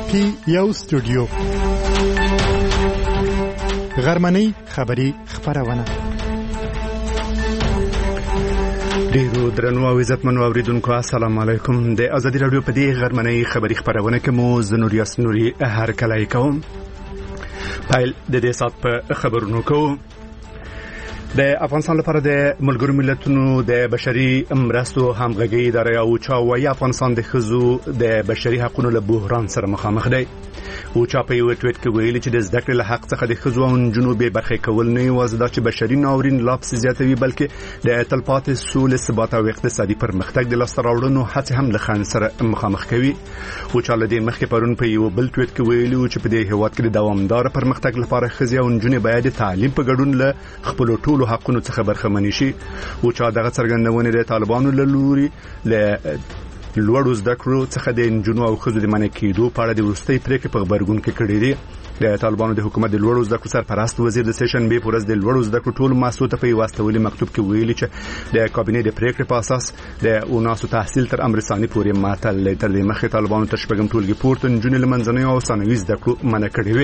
پی یو سټوډیو غرمنۍ خبری خبرونه ډیرو درنو او عزتمنو اوریدونکو السلام علیکم د ازادي رادیو په دې غرمنۍ خبری خبرونه کې مو زنوریاس نوري هر کله کوم پایل د دې سات په خبرونو کوم د افغانستان لپاره د ملګرو ملتونو د بشري مرستو همغږي ادارې او چاوي افغانستان د خزو د بشري حقوقو له بحران سره مخامخ دی او چا په یو ټویټ کې ویلي چې د زده کړې له حق څخه د خزو او نجونو به برخې کول نه یوازې دا چې بشري ناورین لاپس زیاتوي بلکې د تلپاتې سولې ثبات او اقتصادي پرمختګ د لاسته راوړنو هڅې هم له خنډ سره مخامخ کوي او چا له دې مخکې پرون په یو بل ټویټ کې ویلي چې په دې هیواد کې د دوامدار پرمختګ لپاره خزي او نجونې باید تعلیم په ګډون له خپل ټولو حقونو څخه برخمن شي او چا دغه څرګندونه د طالبانو له لوري له لوړو زده کړو څخه د نجونو او ښځو د منع کېدو په اړه د وروستۍ پریکړې په خبرګون کې کړې دي د طالبانو د حکومت د لوړو زده کړو سرپرست وزیر د سیشن بي پورز د لوړو زده کړو ټول مسؤل ته په واستولي مکتوب کې ویلي چې د کابینې د پریکړې په اساس د اوناسو تحصیل تر امر ثاني پورې معطل تر دې مخکې طالبانو تر شپږم ټولګي پورته نجونې له منځنۍ او ثانوي زده کړو منع کړې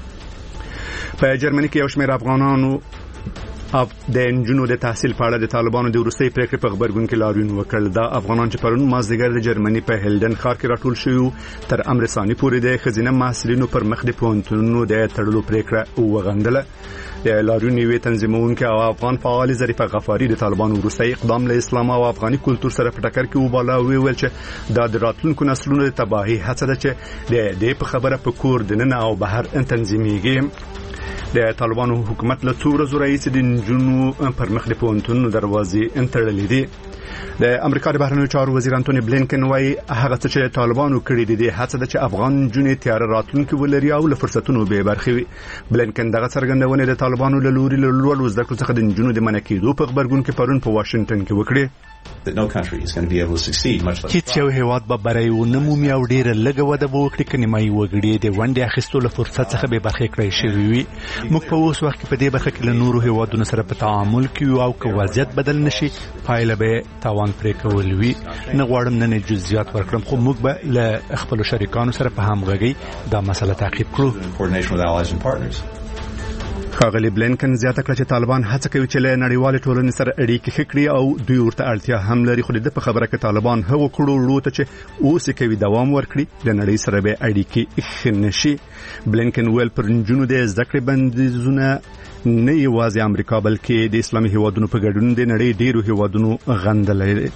وې په جرمني کې یو شمېر افغانانو د نجونو د تحصیل په اړه د طالبانو د وروستۍ پریکړې په خبرګون کې لاریون وکړ دا افغانان چې پرون مازدیګر د جرمني په هیلډن ښار کې راټول شوي تر امر ثاني پورې د خزینه محصلینو پر مخ د پوهنتونونو د تړلو پریکړه وغندله د لاریون یوې تنظیمونکو او افغان فعال ظریفه غفاری د طالبانو وروستۍ اقدام له اسلام او افغاني کلتور سره په ټکر کې وباله ویل چې دا د راتلونکو نسلونو د تباهي هڅه ده چې د دې په خبره په کور دننه او بهر تنظیمېږي د طالبانو حکومت له څو ورځې راهیسې د نجونو پر مخ د پوهنتونونو دروازې تړلې دي د امریکا د بهرنیو چارو وزیر انټونی بلینکن وايي هغه څه چې طالبانو کړی دي هڅه ده چې افغان نجونې تیار راتلونکي ولري او له فرصتونو به برخې وي بلینکن دغه څرګندونه د طالبانو له لوري له لوړو زده کړو څخه د نجونو د منع کېدو په خبرګون کې پرون په واشنگټن کې وکړي هیڅ یو هیواد به بری ونه مومي او ډیره لږه وده به وکړي که نیمایي وګړي د ونډې اخیستو له فرصت څخه به برخې کړی شوي وي موږ په اوس وخت کې په دې برخه کې له نورو هیوادونو سره په تعامل کې یو او که وضعیت بدل نشي پایله به تاوان پرې کول وي نه غواړم نن جزئیات ورکړم خو موږ به له خپلو شریکانو سره په همغږۍ دا مسله تعقیب کړو ښاغلي بلینکن زیاته کړه چې طالبان هڅه کوي چې له نړیوالې ټولنې سره اړیکې ښه کړي او دوی ورته اړتیا هم لري خو د په خبره کې طالبان هغو کړو ته چې اوس کوي دوام ورکړي د نړۍ سره به اړیکې ښه نشي بلینکن ویل پر نجونو د زده کړې بندیزونه نه یوازې امریکا بلکې د اسلامي هیوادونو په ګډون د نړۍ ډیرو هیوادونو غندلې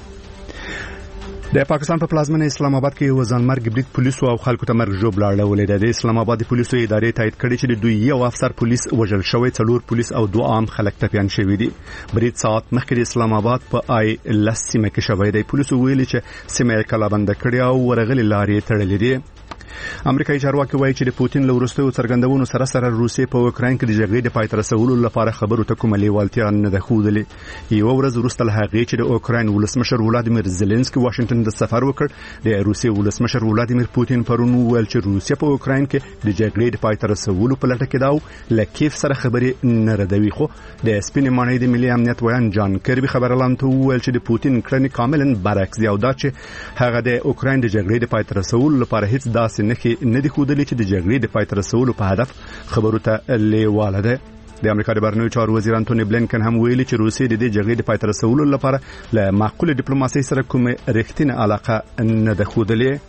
د پاکستان په پلازمینه اسلام آباد کې یو ځانمرګ برید پولیسو او خلکو ته مرګ ژوبله اړولې ده د اسلام آباد د پولیسو ادارې تایید کړي چې د دوی یو افسر پولیس وژل شوی 4 پولیس او 2 عام خلک ټپیان شوي دي برید ساعت مخکې د اسلام آباد په آی لس سیمه کې شوی دی پولیسو ویلي چې سیمه یې کلابند کړي او ورغلي لارې تړلې دي امریکایي چارواکي وایي چې د پوتین له وروستیو څرګندونو سره سره روسیې په اوکراین کې د جګړې د پای ته رسولو لپاره خبرو ته کومه لیوالتیا نه ده ښودلې یوه ورځ وروسته له هغې چې د اوکراین ولسمشر ولادیمیر زیلنسکي واشنګټن د سفر وکړ د روسیې ولسمشر ولادیمیر پوتین پرون وویل چې روسیه په اوکراین کې د جګړې د پای ته رسولو په لټه کې ده او له کیف سره خبرې نه ردوي خو د سپینې ماڼۍ د ملي امنیت ویان جان کربي خبرلاندو ته وویل چې د پوتین کړنې کاملا برعکس دي او دا چې هغه د اوکراین د جګړې د پای ته رسولو لپاره هیڅ داسې نه دي ښودلې چې د جګړې د پای ته رسولو په هدف خبرو ته لیواله ده د امریکا د بهرنیو چارو وزیر انټونی بلینکن هم ویلي چې روسیې د دې جګړې د پای ته رسولو لپاره له معقول ډیپلوماسۍ سره کومه رښتینه علاقه نه ده ښودلې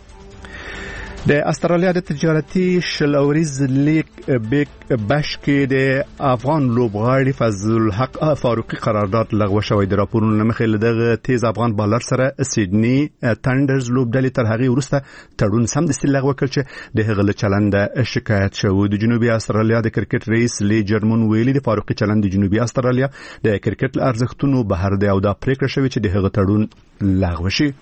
د استرالیا د تجارتي شلوریز لیگ بیگ بش کې د افغان لوبغاړي فضل الحق فاروقي قرارداد لغوه شوی د راپورونو مخې له دغه تیز افغان بالر سره سیدنی تندرز لوبډلې تر هغې وروسته تړون سمدستي لغوه کړ چې د هغه له چلنده شکایت شوی د جنوبي استرالیا د کرکټ رئیس لی جرمون ویلي د فاروقي چلند د جنوبي استرالیا د کرکټ له ارزښتونو بهر دی او دا پریکړه شوې چې د هغه تړون لغوه شي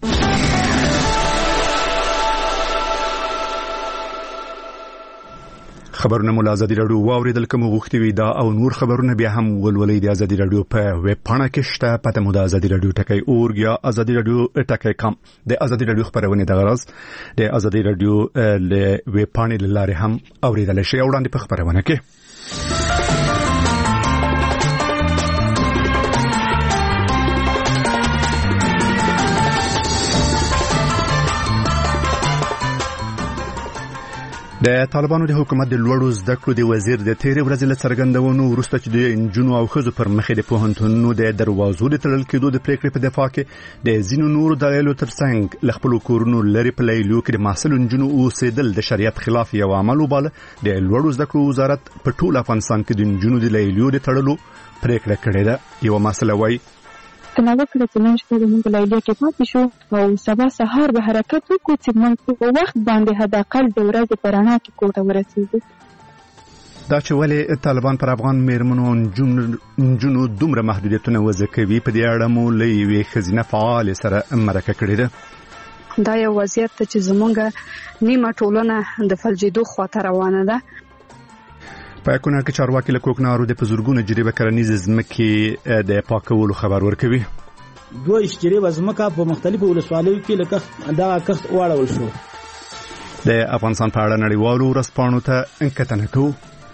خبرونه مو ازادي رادیو واوریدل کوم غوښتي وي دا او نور خبرونه بیا هم ولولې د ازادي رادیو په ویب پاڼه کې شته پته مو د ازادي رادیو ټکی اورګ یا ازادي رادیو ټکی کام د ازادي رادیو خبرونه د غرض د ازادي رادیو له ویب پاڼې لاره هم اوریدل شي وړاندې په خبرونه کې د طالبانو د حکومت د لوړو زده کړو د وزیر د تیرې ورځې له څرګندونو وروسته چې د انجونو او ښځو پر مخې د پوهنتونونو د دروازو د تړل کېدو د پریکړې په دفاع کې د ځینو نورو دلایلو ترڅنګ له خپلو کورونو لرې په لیلیو کې د محصل انجونو اوسېدل د شریعت خلاف یو عمل وباله. د لوړو زده کړو وزارت په ټول افغانستان کې د انجونو د لیلیو د تړلو پریکړه کړې ده. یو مسله وایي تناوب کړه چې نن شپه موږ لیلیه کې پاتې شو او سبا سهار به حرکت وکړو چې موږ په وخت باندې حداقل د ورځې په رڼا کې کور ته ورسېږو. دا چې ولې طالبان پر افغان میرمنو انجونو دومره محدودیتونه وضع کوي په دې اړه مو له یوې ښځینه فعالې سره مرکه کړې ده. دا یو وضعیت چې زموږ نیمه ټولنه د فلجېدو خواته روانه ده. په کونړ کې چارواکي له کوکنارو د بزرګونو جریبه کرنیز ځمکې د پاکولو خبر ورکوي. 2 جریبه ځمکه په مختلفو ولسوالیو کې لکه دا کښت واړول شو. د افغانستان په اړه نړیوالو ورځپاڼو ته کتنه کوو.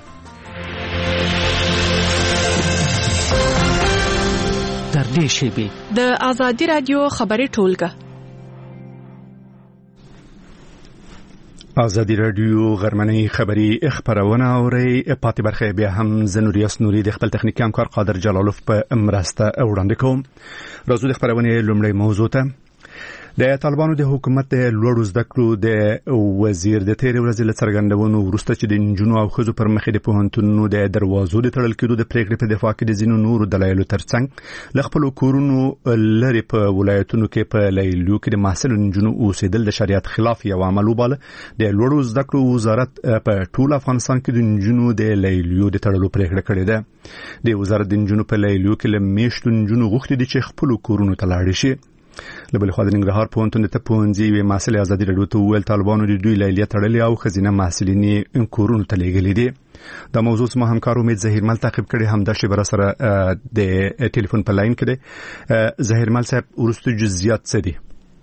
تر دې شیبې د آزادي رادیو خبري ټولګه آزادی رادیو غرمنۍ خبری خبرونه اوري. پاتې برخه بیا هم زنوریاس نوري د خپل تخنیکی همکار قادر جلالوف په مرسته وړاندې کوم. راځو د خبرونه لومړی موضوع ته. د طالبانو د حکومت لوړو زده کړو د وزیر د تیرې ورځې له څرګندونو وروسته چې د انجونو او ښځو پر مخې د پوهنتونونو د دروازو د تړل کېدو د پریکړې په دفاع کې د ځینو نورو دلایلو ترڅنګ له خپلو کورونو لرې په ولایتونو کې په لیلیو کې د محصل انجونو اوسېدل د شریعت خلاف یو عمل وباله. د لوړو زده کړو وزارت په ټول افغانستان کې د انجونو د لیلیو د تړلو پریکړه کړې ده. د وزارت د انجونو په لیلیو کې له میشتو انجونو غوښتي دي چې خپلو کورونو ته لاړې شي. لبل خو د ننګرهار پوهنتون د پوهنځي وی محصل آزادي رادیو ته ویل طالبانو د دوی لیلیه تړلې او خزینه محصلین کورونو ته لېږلې دي. دا موضوع ما همکار امید ظهیرمل تعقیب کړي. همدا شی بر سره د ټلیفون په لاین کې دی. ظهیرمل صاحب ورستو جزئیات څه دي؟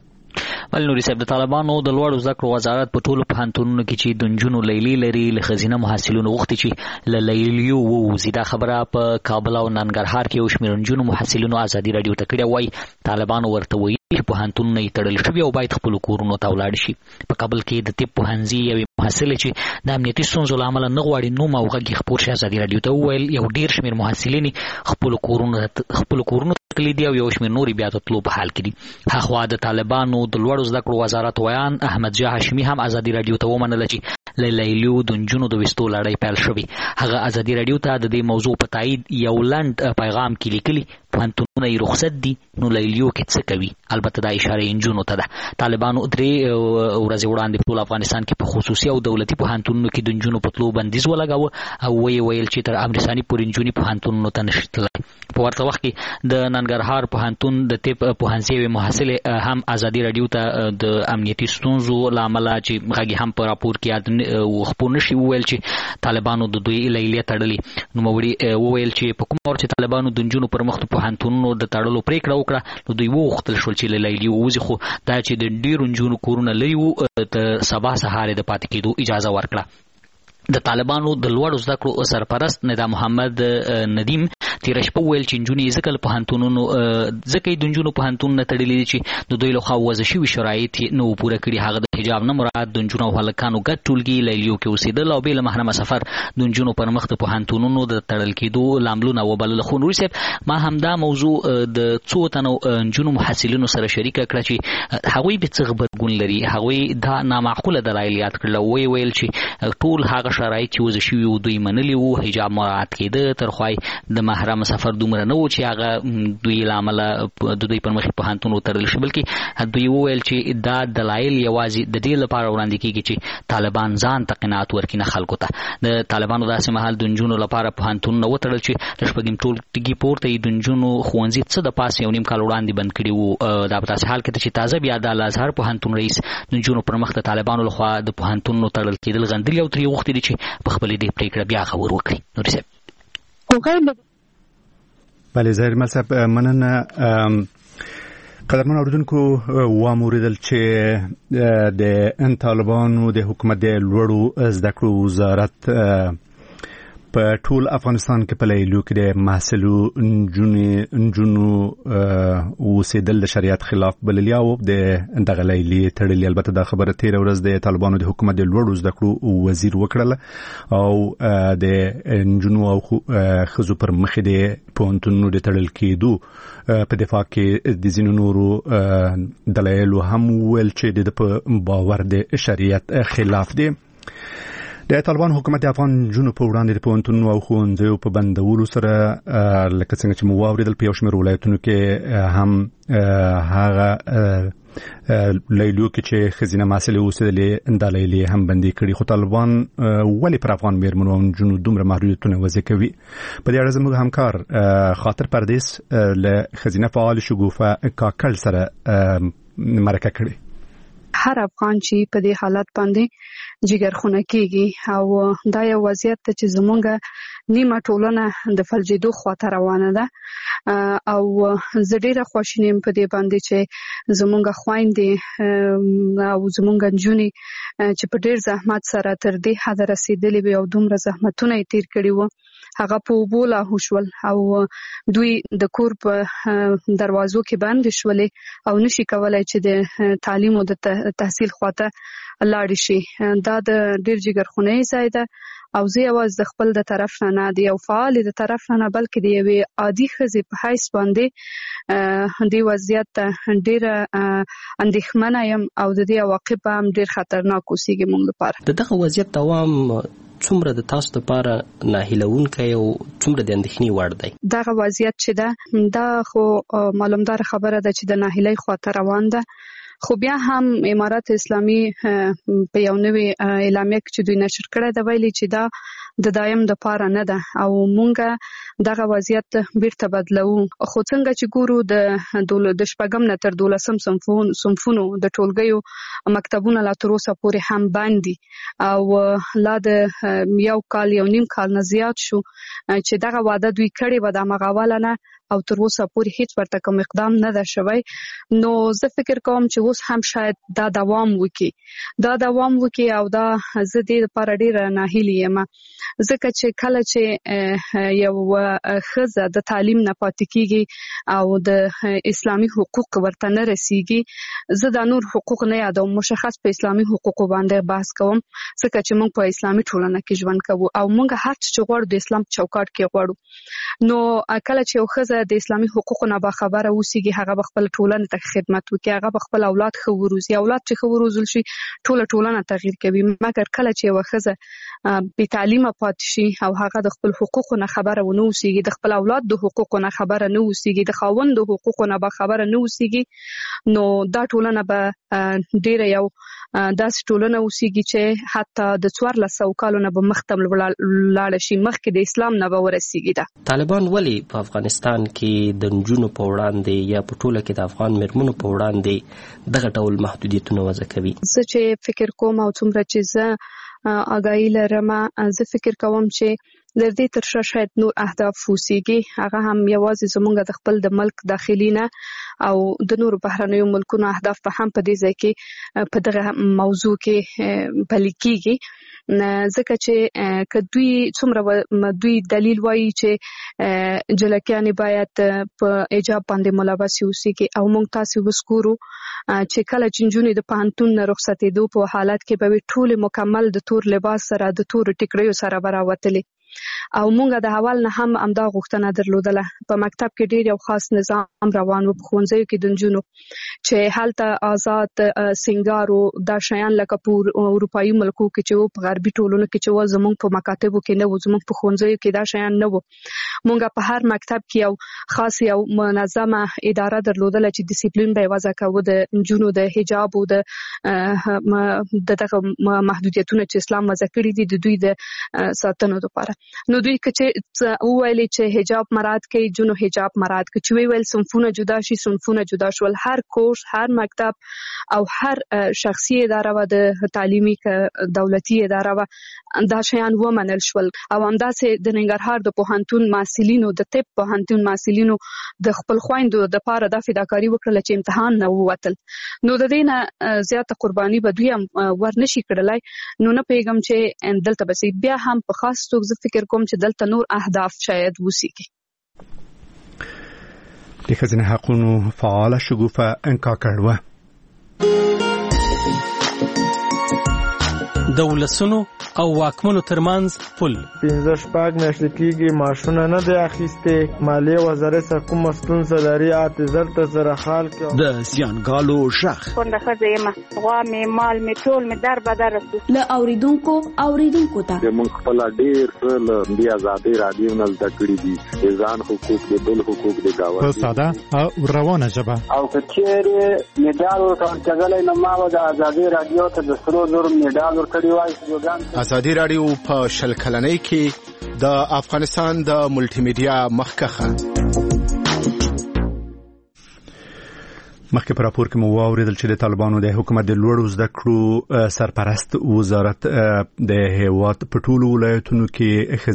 ول نوري صاحب د طالبانو د لوړو زده کړو وزارت په ټولو پوهنتونونو کې چې د نجونو لیلی لري له خزینه محصلینو غوښتي چې له لیلیو ووځي. دا خبره په کابل او ننګرهار کې یو شمېر نجونو محصلینو آزادي رادیو ته کړې. وایي طالبانو ورته وایي چې پوهنتونونه یې تړل شوي او باید خپلو کورونو ته ولاړ شي. په کابل کې د طب پوهنځي یوې محصلې چې د امنیتي ستونزو له امله نه غواړي نوم او غږ یې خپور شي آزادي رادیو ته وویل یو ډېر شمېر محصلین خپلو کورونو تللی دي او یو شمېر نورې بیا د تلو په حال کې دي. هاخوا د طالبانو د لوړو زده کړو وزارت ویان احمد جاه هاشمي هم آزادي رادیو ته ومنله چې له لیلیو د نجونو د ویستو لړۍ پیل شوې. هغه آزادي رادیو ته د دې موضوع په تایید یو لنډ پیغام کې لیکلي پوهنتونونه یې رخصت دي نو لیلیو کې څه کوي. البته دا اشاره نجونو ته ده. طالبانو 3 ورځې وړاندې په ټول افغانستان کې په خصوصي او دولتي پوهنتونونو کې د نجونو په تلو بندیز ولګاوه او ویل چې تر امرساني پورې نجونې پوهنتونونو ته نشي تللی. په ورته وخت کې د ننګرهار پوهنتون د طب پوهنځي یوې محصلې هم آزادي رادیو ته د امنیتي ستونزو له امله چې غږ هم په راپور کې یاد خپور نشي وویل چې طالبانو د دوی لیلیه تړلې. نوموړي وویل چې په کوم ور چې طالبانو د نجونو پر مخ پوهنتونونو د تړلو پریکړه وکړه نو دوی وغوښتل شول چې له لیلیو ووځي. خو دا چې د ډېرو نجونو کورونه لري وو د سبا سهار د پاتې کېدو اجازه ورکړه. د طالبانو د لوړو زده کړو سرپرست ندا محمد ندیم تیر شپه ویل چې نجونې ځکه د نجونو پوهنتونونه تړلي دي چې د دوی لخوا وضع شوي شرایط نو پوره کړي. هغه د حجاب نه مراد د نجونو او هلکانو ګډ ټولګي لیلیو کې اوسېدل او بې له محرمه سفر د نجونو پر مخ د پوهنتونونو د تړل کېدو لاملونه وبلل. خو نوري صاحب ما همدا موضوع د څو تنو نجونو محصلینو سره شریکه کړه چې هغوی به څه غبرګون لري. هغوی دا نامعقوله دلایل یاد کړل او ویل چې ټول هغه شرایط چې وضع شوي وو دوی منلي وو. حجاب مراعات کېده تر خوای د محرم سفر دومره نه و چې هغه دوی له امله د دوی پر مخ پوهنتونونو تړل شي. بلکې دوی وویل چې دا دلایل یوازې د دې لپاره وړاندې کېږي چې طالبان ځان ته قناعت ورکړي نه خلکو ته. د طالبانو داسې مهال د نجونو لپاره پوهنتونونه وتړل چې د شپږم ټولګي پورته یې د نجونو ښوونځي څه د پاسه یو نیم کال وړاندې بند کړي وو. دا په داسې حال کې چې تازه بیا د الازهر پوهنتون رئیس د نجونو پر مخ د طالبانو لخوا د پوهنتونونو تړل کېدل غندلي او ترې غوښتي دي چې په خپلې دې پرېکړه بیا غور وکړي. نوري صاحب بله ظهیرمل صاحب مننه. قدرمن اوریدونکو واموریدل چې د طالبانو د حکومت د لوړو زده کړو وزارت په ټول افغانستان کې په لیلیو کې د محصلو نجونو اوسېدل د شریعت خلاف بللی او د دغه لیلی تړلې. البته دا خبره تیر ورځ د طالبانو د حکومت د لوړو زده کړو وزیر وکړه او د نجونو او ښځو پر مخ د پوهنتونونو د تړل کېدو په دفاع کې د ځینو نورو دلایلو هم ویل چې د باور د شریعت خلاف دی. د طالبان حکومت د افغان جنوب په وړاندې د پوهنتونونو او ښوونځیو په بندولو سره لکه څنګه چې مو واورېدل په یو شمېر ولایتونو کې هم هغه لیلیو کې چې ښځینه محصلې اوسېدلې دا لیلې هم بندي کړي. خو طالبان ولې پر افغان مېرمنو او نجونو دومره محدودیتونه وضع کوي؟ په دې اړه زموږ همکار خاطر پردیس له ښځینه فعال شګوفه کاکړ سره مرکه کړې. هر افغان چې په دې حالت باندې جګرخونه کیږي او دا یو وضعیت چې زمونږ نیمه ټولنه د فلجېدو خواته روانه ده او زه ډیره خوشاله یم په دې باندې چې زمونږ خويندې او زمونږ نجونې چې په ډیر زحمت سره تر دې حد رسیدلې وي او دومره زحمتونه یې تیر کړي وو هغه په وبوله هوشول او دوی د کور په دروازو کې بند شولې او نشي کولای چې د تعلیم او د تحصیل خواته لاړ شي. دا د ډیر جګرخونې ځای ده او زه یوازې د خپل د طرف نه دی او فعال د طرف نه بلکې د یوې عادي ښځې په حیث باندې د وضعیت ډیر اندېښمنه یم او د دې عواقب هم ډیر خطرناک اوسېږي موږ لپاره. دغه وضعیت دوام څومره د تاسو لپاره ناهیلونکی او څومره د اندېښنې وړ دی؟ دغه وضعیت چې ده دا خو معلومدار خبره ده چې د ناهیلۍ خواته روان ده. خو بیا هم امارات اسلامي په یو نوې اعلامیه کې چې دوی نشر کړی دا ویلي چې دا د دایم د پاره نه ده او مونږ دغه وضعیت بیرته بدلو. خو څنګه چې ګورو د شپږم نه تر 12 صنفونو د ټولګیو مکتبونه لا تر اوسه پورې هم باندې او لا د یو کال یو نیم کال نه زیات شو چې دغه وعده دوی کړې و د مغاولنه او تر اوسه پورې هیڅ ورته کوم اقدام نه ده شوی. نو زه فکر کوم چې اوس هم شاید دا دوام وکړي او دا زه دې لپاره ډیره ناهیلې یم ځکه چې کله چې یو ښځه د تعلیم نه پاتې کیږي او د اسلامي حقوق ورته نه رسیږي زه د نور حقوق نه یادوم مشخص په اسلامي حقوقو باندې بحث کوم ځکه چې موږ په اسلامي ټولنه کې ژوند کوو او موږ هر څه غواړو د اسلام چوکاټ کې غواړو. نو کله چې یو ښځه د اسلامي حقوقو نه باخبره اوسېږي هغه خپل ټولنه ته خدمت وکړي هغه خپل اولاد خو وروزي اولاد چې خو وروزل شي ټولنه تغییر کوي. مګر کله چې یو ښځه بې تعلیمه پاتې شي او هغه د خپل حقوقو نه خبره ونه اوسېږي د خپل اولاد د حقوقو نه خبره نه اوسېږي د خاوند د حقوقو نه باخبره نه اوسېږي نو دا ټولنه به ډیره یو داسې ټولنه اوسېږي چې حتی د 1400 کالو نه به مخته لاړ شي مخکې د اسلام نه به ورسېږي. طالبان ولې په افغانستان کې د نجونو په وړاندې یا په ټوله کې د افغان مېرمنو په وړاندې دغه ډول محدودیتونه وضع کوي؟ زه چې فکر کوم او څومره چې زه آگاهی لرم زه فکر کوم چې د دې تر شا شاید نور اهداف وسیږي هغه هم یوازې زمونږ د خپل د ملک داخلي نه او د نور بهرنیو ملکونو اهداف په هم په دې ځای کې په دغه موضوع کې پلي کیږي ځکه چې کدوی څومره دوی دلیل وایي چې جلکیانې باید په ایجاب باندې ملابس اوسېږي او موږ تاسو وسکورو چې کله چې نجونې د پوهنتون نه رخصتېدو په حالت کې به ټول مکمل د تور لباس سره د تور ټیکریو سره براوتلې او مونږ د اول نه هم امدا غوښتنه درلودله په مکتب کې ډیر یو خاص نظام روان و په ښوونځیو کې د نجونو چې هلته آزاد سنگارو دا شیان لکه په اروپایي ملکو کې چې په غربي ټولنو کې چې زمونږ په مکاتبو کې نه و زمونږ په ښوونځیو کې دا شیان نه و. مونږ په هر مکتب کې یو خاص یو منظمه اداره درلودله چې ډیسپلین به وضع کوو د نجونو د حجاب او د دغه محدودیتونو چې اسلام وضع کړی دي د دوی د ساتنو لپاره. نو دوی چې وویل چې حجاب مراد کوي جنو حجاب مراد کوي چې ویل صنفونه جدا شي صنفونه جدا شول هر کورس هر مکتب او هر شخصي اداره و د تعلیمي دولتي اداره و دا شیان ومنل شول او همداسې د ننګرهار د پوهنتون محصلینو د طب پوهنتون محصلینو د خپل خويندو د پاره د فداکاری وکړل چې امتحان نه ووتل نو د دې نه زیاته قرباني به دوی هم ورنشي کړلای نو نه پیغام چې دلته بس بیا هم په خاص توګه فکر کوم چې دلته نور اهداف شاید وسیږي. د ښځینه حقونو فعاله شګوفه انکا کړوه د ولسونو او واکمنو ترمنځ پل 15 میاشتې کېږي معاشونه نه دی اخیستې. مالیې وزارت څخه کومه ستونزه لري اعتذار ته سره حال کې د زیانګالو شخ کونډه ښځه یم غوا مې مال مې ټول مې در بدر له اوریدونکو ته موږ خپل ډېر له دې آزادۍ رادیو نه زده کړي دي ځان حقوق د بل حقوق د گاوند په ساده او روانه ژبه او کچېره میډال ورکړل نه ما د آزادۍ رادیو ته د سرو زر میډال ورکړی وای. آزادۍ رادیو په شل کلنۍ کې د افغانستان د ملټي میډیا مخکخه مخکې په راپور کې مو واوریدل چې د طالبانو د حکومت د لوړو زده کړو سرپرست وزارت د هیواد په ټولو ولایتونو کې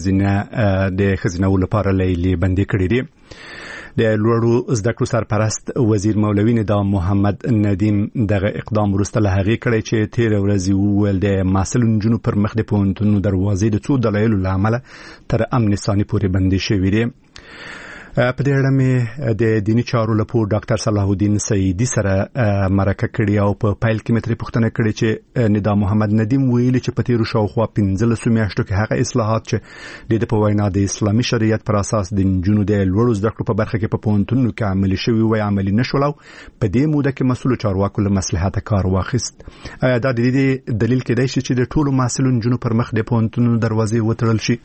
ښځینه لپاره لیلې بندي کړې دي. د لوړو زده کړو سرپرست وزیر مولوی نظام محمد ندیم دغه اقدام وروسته له هغې کړی چې تیر ورځ وویل د محصل نجونو پر مخ د پوهنتونونو دروازې د څو دلایلو له امله تر امن ثاني پورې بندي شوې دي. په دې اړه مې د دیني چارو لپاره ډاکټر صلاح الدین سعیدی سره مرکه کړې او په پایل کې مې ترې پوښتنه کړې چې نظام محمد ندیم ویلي چې په تیرو شاوخوا 15 میاشتو کې هغه اصلاحات چې د په وینا د اسلامي شریعت پر اساس د نجونو د لوړو زده کړو په برخه کې په پوهنتونونو کې عملي شوي وای عملي نشول او په دې موده کې مسؤل چارواکو له مصلحت کار واخیست. دا د دې دلیل کېدای شي چې د ټولو محصلو نجونو پر مخ د پوهنتونونو دروازې وتړل شي.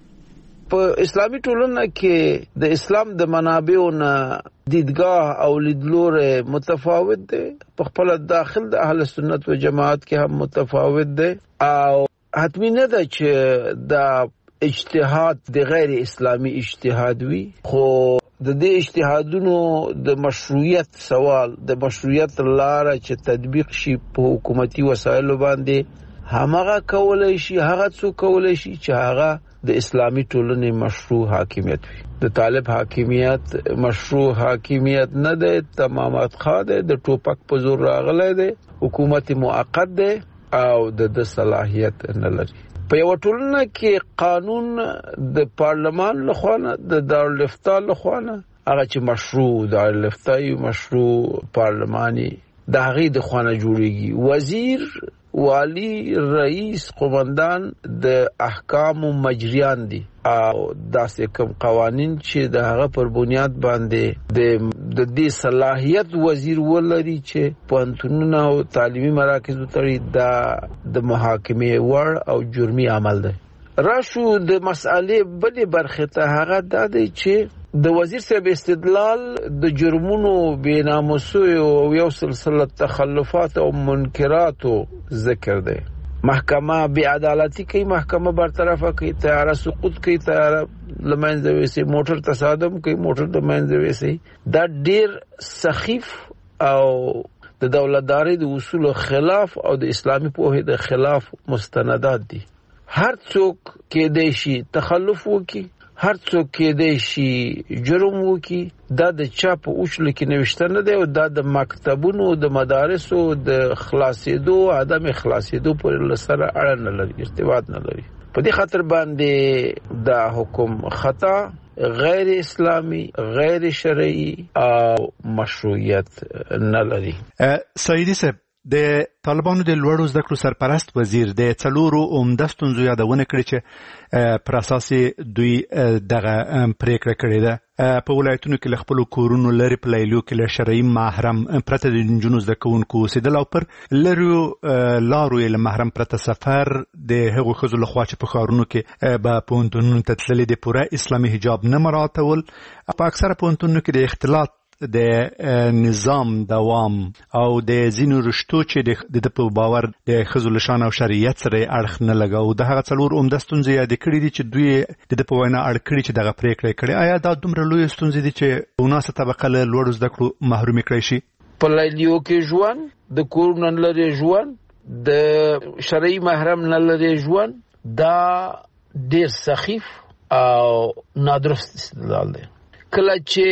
په اسلامي ټولنه کې د اسلام د منابعو نه دیدګاه او لیدلوری متفاوت دی. په خپل داخل د اهل سنت و جماعت کې هم متفاوت دی او حتمی نه ده چې دا اجتهاد د غیر اسلامي اجتهاد وي، خو د دې اجتهادونو د مشروعیت سوال د مشروعیت لاره چې تطبیق شي په حکومتي وسایلو باندې همغه کولای شي، هغه څوک کولای شي چې هغه د اسلامي ټولنې مشروع حاکمیت وي. د طالب حاکمیت مشروع حاکمیت نه دی، تمامات خوا دی، د ټوپک په زور راغلی دی، حکومت موقت دی او د صلاحیت نه لري. په یو ټولنه کې قانون د پارلمان لخوا نه د دارالافتا لخوا نه هغه چې مشروع دارالافتا مشروع پارلماني د هغې د خوا نه جوړیږي. وزیر، والی، رئیس، قومندان د احکام و مجریان دي او داسې کوم قوانین چې د هغه پر بنیاد باندې د دې صلاحیت وزیر ولري چې پوهنتونونه او تعلیمي مراکز تړي د محاکمې وړ او جرمي عمل دی. راشو د مسئلې بلې برخې ته، هغه دا دی چې د وزیر صاحب استدلال د جرمونو بیناموسو او یو سلسله تخلفات او منکراتو ذکر دی. محکمه بی عدالتی کوي، محکمه برطرفه کوي، طیاره سقوط کوي، طیاره لمنځه ویسي، موټر تصادم کوي، موټر لمنځه ویسي. دا ډیر سخیف او د دولتداري د اصولو خلاف او د اسلامي پوهې د خلاف مستندات دي. هر څوک کېدای شي تخلف وکړي، هر څوک کېدای شي جرم وکړي. دا د چا په اوښلو کې نوشته نه دی او دا د مکتبونو د مدارسو د خلاصېدو عدم خلاصېدو پورې سره اړه نه لري، ارتباط نه لري. په دې خاطر باندې دا حکم خطا، غیر اسلامی، غیر شرعي او مشروعیت نه لري. سعیدی صاحب، د طالبانو د لوړو زده کړو سرپرست وزیر د څلورو عمده ستونزو یادونه کړې چې پر اساس دوی دغه پریکړه کړې ده. په ولایتونو کې له خپلو کورونو لرې په لیلیو کې له شرعي محرم پرته د نجونو زده کوونکو اوسېدل او پر لرو لارو یې له محرم پرته سفر د هغو ښځو لخوا چې په ښارونو کې به پوهنتونونو ته تللې د پوره اسلامي حجاب نه مراعاتول. په اکثره پوهنتونونو کې د اختلاط د نظام دوام او د ځینو رشتو چې د په باور د ښځو له شان او شریعت سره اړخ نه لګاو. د هغه څلور عمده ستونزې یادې کړې دي چې دوی د په وینا اړ کړي چې دغه پریکړه کړي. آیا دا دومره لویه ستونزې دي چې وناسه طبقه له لوړو زده کړو محرومې کړی شي؟ په لیلیو کې ژوند، د کورونو نه لرې ژوند، د شرعي محرم نه لرې ژوند، دا ډېر سخیف او نادرست استدلال دی. کله چې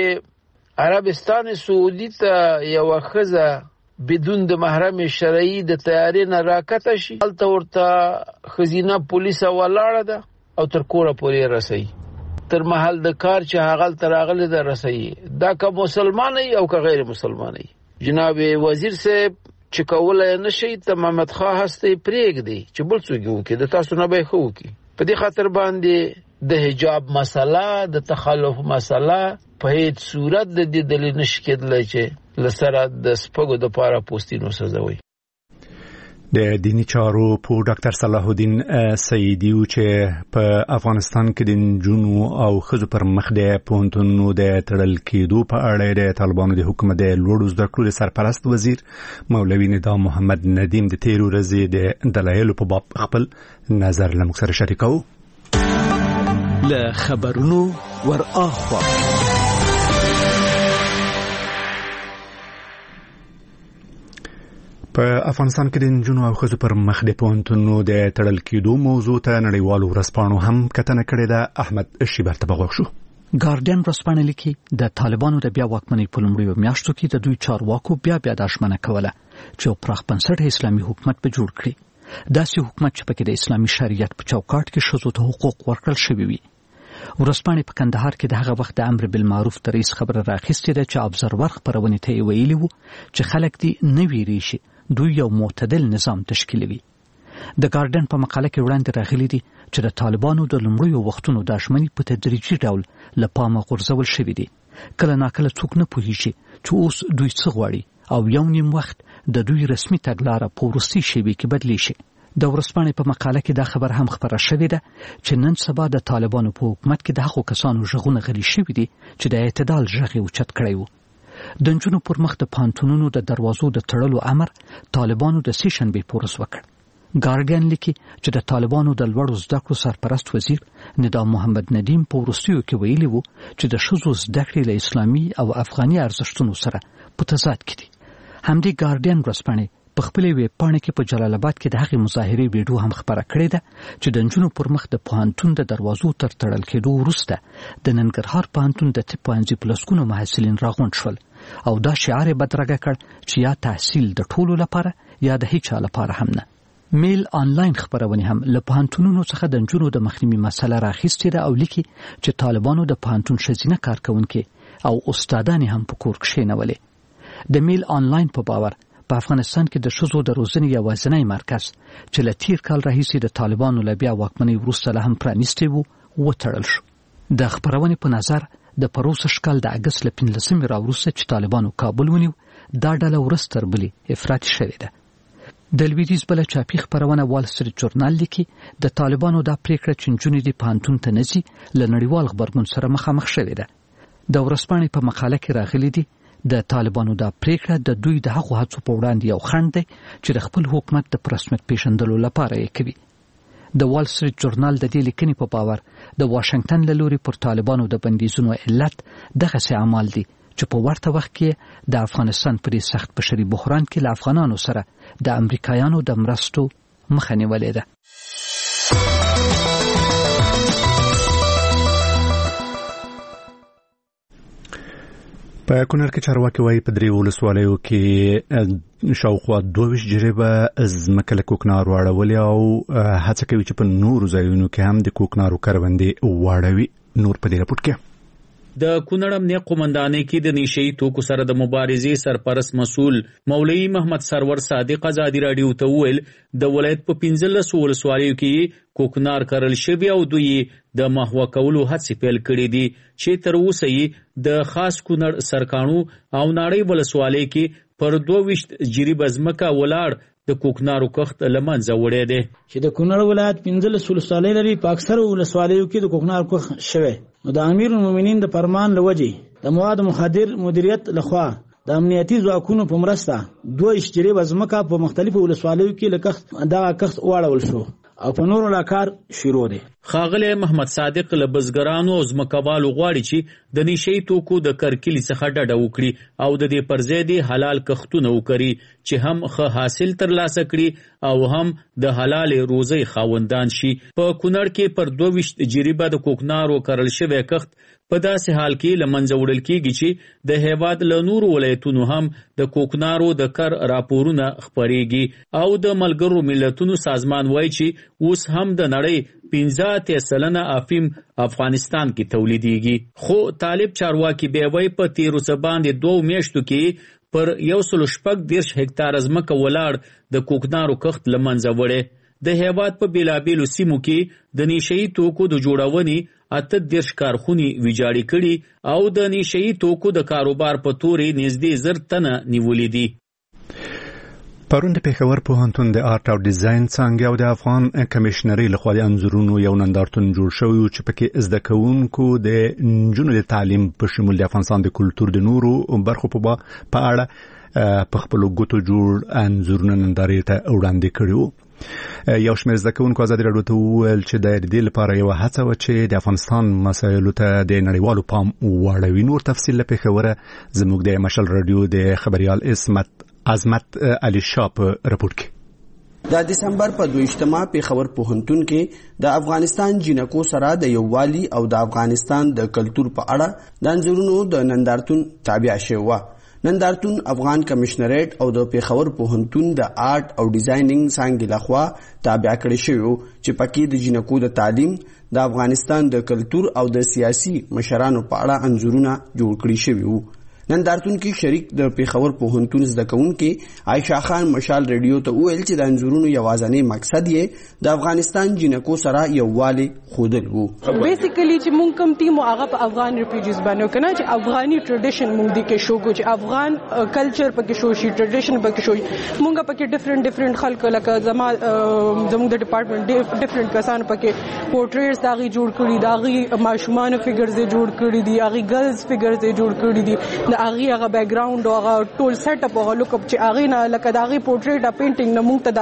عربستان سعودي ته یو ښځه بدون د محرم شرعي د طیارې نه راکته شي، هلته ورته ښځینه پولیسه ولاړه ده او تر کوره پورې رسي تر محل د کار چې هغه تر اغله د رسي دا که مسلماني او که غیر مسلماني جناب وزیر صاحب چې کولای نشي ته محمد خان هسته پریګ دی چې بل څوک وکي د تاسو نه به خو کی په دې خاطر باندې د حجاب مسله د تخلف مسله په هیڅ صورت د دې دلیل نشي کېدلی چې لسره د سپګو د پاره پوستینو سزوي د دینی چارو په ډاکټر صلاح الدین سیدی چې په افغانستان کې د نجونو او ښځو پر مخ د پوهنتونونو د تړل کېدو په اړه د طالبانو د حکومت د لوړو زده کړو سرپرست وزیر مولوي نظام محمد ندیم د تیر ورځې د دلایلو په باب خپل نظر له موږ سره شریکاو. له خبرونو ور اخوا په افغانستان کې د نجونو او ښځو پر مخ د پوهنتونونو د تړل کېدو موضوع ته نړیوالو ورځپاڼو هم کتنه کړې ده. احمد شیبر ته بغوښ شو. ګارډین ورځپاڼه لیکي د طالبانو د بیا واکمنۍ په لومړیو میاشتو کې د دوی چارواکو بیا د اشمنه کوله چې پراخ بنسټه اسلامي حکومت به جوړ کړي. داسې حکومت چې پکې د اسلامي شریعت په چوکاټ کې ښځو ته حقوق ورکړل شوي وي. ورځپاڼې په کندهار کې د هغه وخت د امر بالمعروف د رئیس خبره راخیستې ده چې ابزرور خبرونې ته ویلي وو چې خلک دې نه ویریږي دوی یو معتدل نظام تشکیلوي. د ګارډن په مقاله کې وړاندې راغلي دي چې د طالبانو د لومړیو وختونو د اشمنې په تدریجي ډول له پامه غورځول شوي دي. کله ناکله څوک نه پوهیږي چې اوس دوی څه غواړي او یو نیم وخت د دوی رسمي تګلاره په وروستي شیبې کې بدلی شي. د ورځپاڼې په مقاله کې دا خبر هم خبره شوې ده چې نن سبا د طالبانو په حکومت کې د هغو کسانو غږونه غلي شوي دي چې د اعتدال غږ یې اوچت کړی و. د نجونو پر مخ د پوهنتونونو د دروازو د تړلو امر طالبانو د سې شنبې په ورځ وکړ. ګارډین لیکي چې د طالبانو د لوړو زده کړو سرپرست وزیر نظام محمد ندیم په وروستیو کې ویلي وو چې د ښځو زده کړې له اسلامي او افغاني ارزښتونو سره په تضاد کې دي. همدې ګارډین ورځپاڼې په خپلې ویبپاڼه کې په جلال آباد کې د هغې مظاهرې ویډیو هم خپره کړې ده چې د نجونو پر مخ د پوهنتون د دروازو تر تړل کېدو وروسته د ننګرهار پوهنتون د طب پوهنځي په لسګونو محصلین راغونډ شول او دا شعار یې بدرګه کړ چې یا تحصیل د ټولو لپاره یا د هیچا لپاره هم نه. میل آنلاین خبرونه هم له پوهنتونونو څخه د نجونو د مخنیوي مسله راخیستې ده او لیکي چې طالبانو د پوهنتون ښځینه کارکونکي او استادانې هم په کور کښېنولې. د میل آنلاین په باور په افغانستان کې د ښځو د روزنې یوازینی مرکز چې له تیر کال راهیسې د طالبانو له بیا واکمنۍ وروسته لا هم پرانیستی و وتړل شو. د خبرونې په نظر د پروسه شکل د اګست له 15 راوروسته چې طالبانو کابل ونیو دا ډله ورځ تر بلې افراطي شوې ده. د لویدیځ بله چاپي خبرونه وال سټریټ جورنال لیکي د طالبانو دا پریکړه چې نجونې دې پوهنتون ته نه ځي له نړیوال غبرګون سره مخامخ شوې ده. د ورځپاڼې په مقاله کې راغلي دي د طالبانو دا پریکړه د دوی د هغو هڅو په وړاندې یو خنډ دی چې د خپل حکومت د رسمیت پیژندلو لپاره یې کوي. د وال سټریټ جورنال د دې لیکنې په باور د واشنگټن له لوري پر طالبانو د بندیزونو علت دغسې اعمال دي چې په ورته وخت کې د افغانستان په دې سخت بشري بحران کې له افغانانو سره د امریکایانو د مرستو مخه نیولې ده. په کونړ کې چارواکي وایي په 3 ولسوالیو کې شاوخوا 22 جریبه ځمکه له کوکنارو اړولې او هڅه کوي چې په نورو ځایونو کې هم د کوکنارو کروندې واړوي. نور په دې راپور کې د کونړ امنیه قومندانۍ کې د نشئی توکو سره د مبارزې سرپرست مسؤل مولوي محمد سرور صادق ازادي رادیو ته ویل د ولایت په 15 ولسوالیو کې کوکنار کرل شوی او دوی د محو کولو هڅې پیل کړې دي چې تر اوسه یې د خاص کونړ سرکانو او ناړۍ ولسوالۍ کې پر 22 جریبه ځمکه ولاړ د کوکنارو کښت لمنځه وړی دی چې د کونړ ولایت 15 ولسوالۍ لري. په اکثره ولسوالیو کې د کوکنارو کښت شوی نو د امیر المؤمنین د فرمان لوجې د مواد مخدر مدیریت لخوا د امنیتي ځواکونو په مرسته 22 جریبه ځمکه په مختلفو ولسوالیو کې لکه دغه کښت واړول شو او په نورو لاکار شروع دي. خاغله محمد صادق له بزګرانو او ځمکوالو غواړي چې د نشئی توکو د کرکلي څخه ډډه وکړي او د دې پر ځای د حلال کښتونه وکړي چې هم ښه حاصل ترلاسه کړي او هم د حلال روزي خاوندان شي. په کونړ کې پر 22 جریبه د کوکنارو کرل شوی کښت په داسې حال کې لمنځه وړل کېږي چې د هیواد له نورو ولایتونو هم د کوکنارو د کر راپورونه خپریږي او د ملګرو ملتونو سازمان وایي چې اوس هم د نړۍ 15% افیم افغانستان کې تولیدېږي. خو طالب چارواکي بیوی په 13 باندې 2 میاشتو کې پر 114 هکتار ځمکه ولاړ د کوکنارو کښت له منځه وړی. د هیواد په بیلابیلو سیمو کې د نشهیي توکو د جوړونې 38 کارخونې ویجاړې کړي او د نشهیي توکو د کاروبار په تورې نږدې 1000 تنه نیولې دي. پرون د پېښور پوهنتون د آرټ او ډیزاین څانګې او د افغان کمیشنرۍ لخوا د انځورونو یو نندارتون جوړ شوی و چې پکې زده کوونکو د نجونو د تعلیم په شمول د افغانستان د کلتور د نورو برخو په اړه په خپلو ګوتو جوړ انځورونه نندارې ته وړاندې کړي وو. یو شمېر زده کوونکو ازادي راډیو ته وویل چې د دې لپاره یو هڅه وه چې د افغانستان مسایلو ته د نړیوالو پام واړوي. نور تفصیل له پېښوره زموږ د مشال راډیو د خبريال عظمت علي شاه په رپورټ کې. د دسمبر په 22 پېښور پوهنتون کې د افغانستان جنکو سره د یووالي او د افغانستان د کلتور په اړه د انځورونو د نندارتون تابع شوی و. نندارتون افغان کمیشنریټ او د پېښور پوهنتون د آرټ او ډیزاینینګ څانګې لخوا تابع کړی شوی چې پکې د جنکو د تعلیم، د افغانستان د کلتور او د سیاسي مشرانو په اړه انځورونه جوړ کړی شوی وو. نندارتون کې شریک د پېښور پوهنتون زده کوونکي عائشہ خان مشال ریډیو ته ویل چې د انځورونو یوازینی مقصد یې د افغانستان جنکو سره یووالی ښودل وو. بیسیکلی چې مونږ کوم ټیم هغه په افغان ریفیوجیز باندې کنه چې افغاني ټریډیشن مونږ د کې شو کو چې افغان کلچر پکې شو شي ټریډیشن پکې شو مونږ پکې ډیفرنٹ خلک لکه زموږ د ډپارټمنټ ډیفرنٹ کسان پکې پورټریټس داغي جوړ کړي داغي ماشومان فګرز جوړ کړي دي هغه ګرلز فګرز جوړ کړي دي د هغه بیکګراوند او هغه ټول سیټ اپ او لوک اپ چې هغه نه لکه داغي پورټریټ پینټینګ نه مونږ ته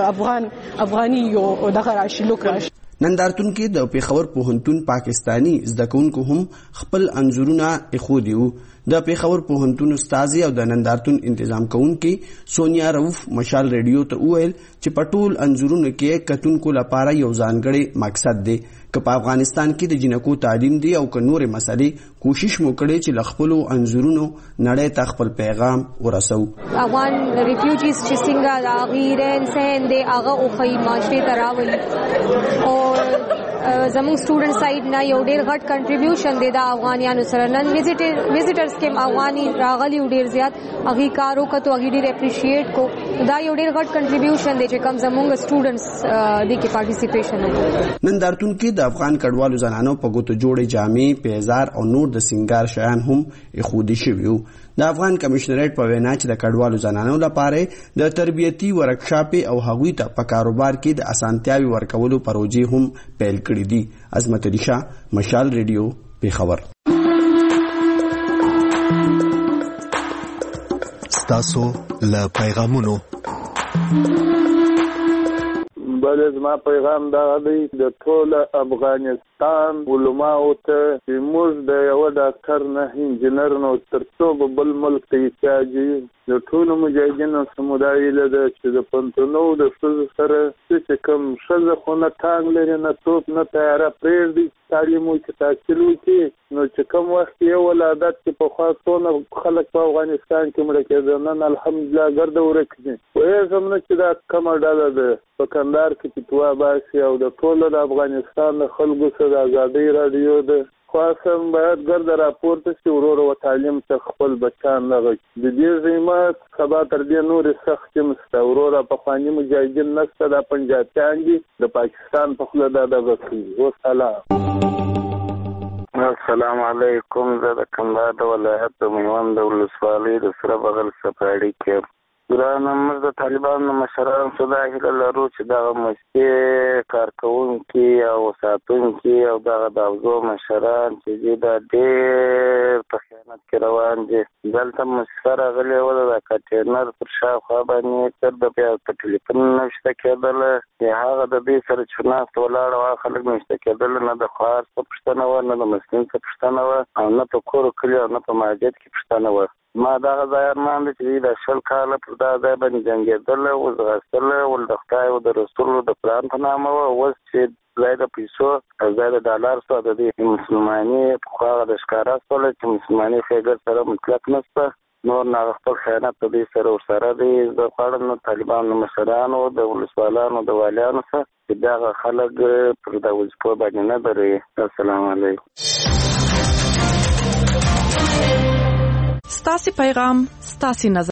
د افغاني یو دغه راشي لوک راشي. نندارتون کې د پېښور پوهنتون پاکستانی زده کوونکو هم خپل انځورونه اخودي وو. د پېښور پوهنتون استاد او د نندارتون تنظیم کوونکي سونیا روف مشال ریډیو ته وویل چې په ټول انځورونو کې کتونکو لپاره یو ځانګړی مقصد دی که په افغانستان کې د جنکو تعلیم دی او که نور مسلې کوشش مو کړی چې خپل انځورونو نړۍ ته خپل پیغام ورسو. افغان ریفیوجیز چې څنګه د غیرن سین دی هغه او خی معاشري تراولي او زموږ سټوډنټ سایډ نه یو ډیر غټ کنټریبیوشن دی د افغانانو سره نن ویزیټرز کې افغاني راغلي ډیر زیات هغه کارو کته هغه ډیر اپریشیټ کو دا یو ډیر غټ کنټریبیوشن دی چې کوم زموږ سټوډنټس د کې پارټیسیپیشن وکړي. نندارتون کې د افغان کډوالو زنانو په ګوتو جوړې جامې، پیزار او نور د سنگار شیان هم اخودي شوي وو. د افغان کمیشنریټ په وینا چې د کډوالو زنانو لپاره د تربیتی ورکشاپ او هغوی ته په کاروبار کې د اسانتیاوي ورکولو پروژې هم پیل کړې دي. عظمت علي شاه، مشال ریډیو، پېښور. ستاسو له پیغامونو بل زما پیغام دا دی د ټول افغانستان علماء ته چې موږ د یو ډاکټر نه انجینر نو ترڅو بل ملک ته احتیاجي د ټول مجاهدینو سمودای له چې د پنتونو د ښځو سره چې کوم ښځه خو نه ټانګ لري نه توپ نه تیاره پرېږدي تعلیم وکړي تحصیل وکړي نو چې کوم وخت یو ولادت چې پخوا څونه خلک په افغانستان کې مړه کېدل نن الحمدلله ګرده ورک دي پوهېږم نه چې دا کومه ډله ده په کندهار کې فتوا باسي او د ټولو د افغانستان د خلکو سره د ازادۍ راډیو ده خواستم باید ګرده راپورته شي ورور و تعلیم ته خپل بچان لغه د دې زحمت سبا تر دې نورې سختې مسته وروره پخواني مجاهدین نشته دا پنجابیان دي د پاکستان په خوله دا دغه کوي. وسلام. السلام علیکم. زه د کندهار د ولایت د میوند د ولسوالۍ د سره بغل سپاړي کې ګرانه موږ د طالبانو مشرانو څخه دا هیله لرو چې دغه مستې کارکوونکي او ساتونکي او دغه د اوزو مشران چې دا ډېر په خیانت کې روان دي. دلته مسفر راغلی وه د کټینر پر شاوخوا باندې تر د بیا په ټلیفون نشته کېدله یا هغه د دوی سره چې ناست ولاړ وه خلک نشته کېدله نه د خوار څه پوښتنه وه نه د مسلم څه پوښتنه وه او نه په کور و کلي او نه په مسجد کې پوښتنه وه. ما دغه ځای ارمان دی چې د 20 کاله پر دا ځای باندې جنګېدله وځغاستله ول د خدای او د رسولو د پلان په نامه وه اوس چې ځای د پیسو او ځای د ډالر سو د دې مسلماني پخوا د ښکاره سوله چې مسلماني ښېګر سره مطلق نشته نور نه خپل خیانت په دې سره ورسره دی. د غواړم طالبانو مشرانو د ولسوالانو د والیانو سره چې دغه خلک پر د وظیفو باندې نه دري. السلام علیکم. ستاسو پیغام ستاسو نظر